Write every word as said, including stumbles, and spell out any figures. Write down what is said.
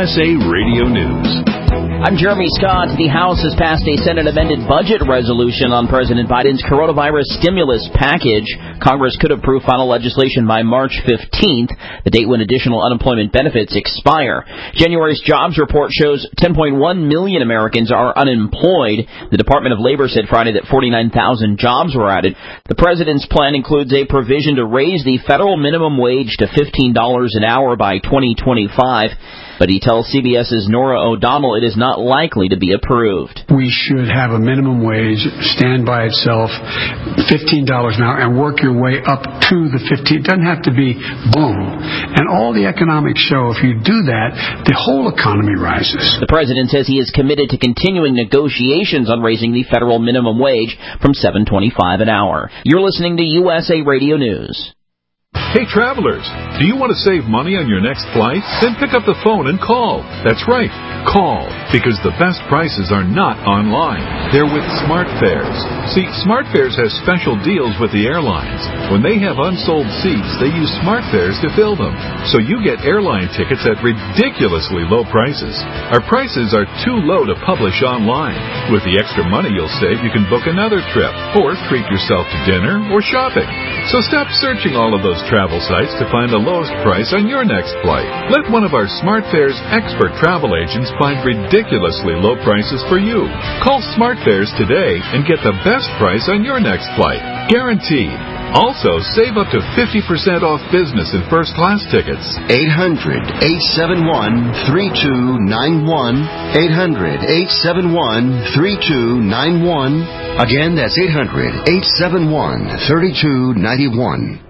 S A Radio News. I'm Jeremy Scott. The House has passed a Senate-amended budget resolution on President Biden's coronavirus stimulus package. Congress could approve final legislation by March fifteenth, the date when additional unemployment benefits expire. January's jobs report shows ten point one million Americans are unemployed. The Department of Labor said Friday that forty-nine thousand jobs were added. The president's plan includes a provision to raise the federal minimum wage to fifteen dollars an hour by twenty twenty-five. But he tells CBS's Nora O'Donnell it is not likely to be approved. We should have a minimum wage stand by itself, fifteen dollars an hour, and work your way up to the fifteen. It doesn't have to be boom. And all the economics show if you do that, the whole economy rises. The president says he is committed to continuing negotiations on raising the federal minimum wage from seven twenty-five an hour. You're listening to U S A Radio News. Hey, travelers, do you want to save money on your next flight? Then pick up the phone and call. That's right, call, because the best prices are not online. They're with SmartFares. See, SmartFares has special deals with the airlines. When they have unsold seats, they use SmartFares to fill them. So you get airline tickets at ridiculously low prices. Our prices are too low to publish online. With the extra money you'll save, you can book another trip, or treat yourself to dinner or shopping. So stop searching all of those travel sites to find the lowest price on your next flight. Let one of our SmartFares expert travel agents find ridiculously low prices for you. Call SmartFares today and get the best price on your next flight. Guaranteed. Also, save up to fifty percent off business and first-class tickets. eight hundred, eight seven one, three two nine one. eight hundred, eight seven one, three two nine one. Again, that's eight hundred, eight seven one, three two nine one.